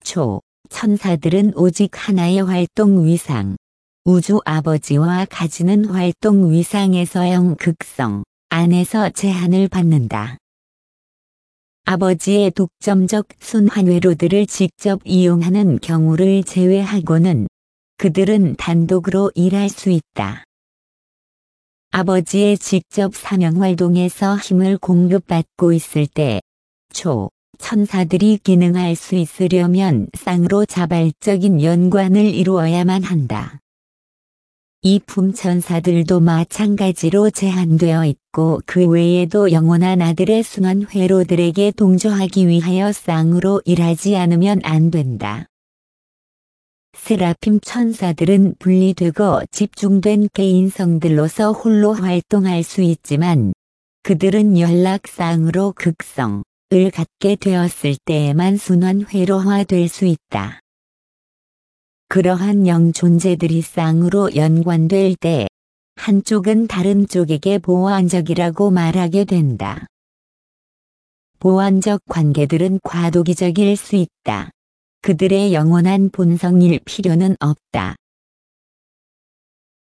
초. 천사들은 오직 하나의 활동 위상, 우주 아버지와 가지는 활동 위상에서 영극성 안에서 제한을 받는다. 아버지의 독점적 순환 회로들을 직접 이용하는 경우를 제외하고는 그들은 단독으로 일할 수 있다. 아버지의 직접 사명 활동에서 힘을 공급받고 있을 때 초. 천사들이 기능할 수 있으려면 쌍으로 자발적인 연관을 이루어야만 한다. 이 품천사들도 마찬가지로 제한되어 있고 그 외에도 영원한 아들의 순환 회로들에게 동조하기 위하여 쌍으로 일하지 않으면 안 된다. 세라핌 천사들은 분리되고 집중된 개인성들로서 홀로 활동할 수 있지만 그들은 연락쌍으로 극성을 갖게 되었을 때에만 순환 회로화될 수 있다. 그러한 영존재들이 쌍으로 연관될 때 한쪽은 다른 쪽에게 보완적이라고 말하게 된다. 보완적 관계들은 과도기적일 수 있다. 그들의 영원한 본성일 필요는 없다.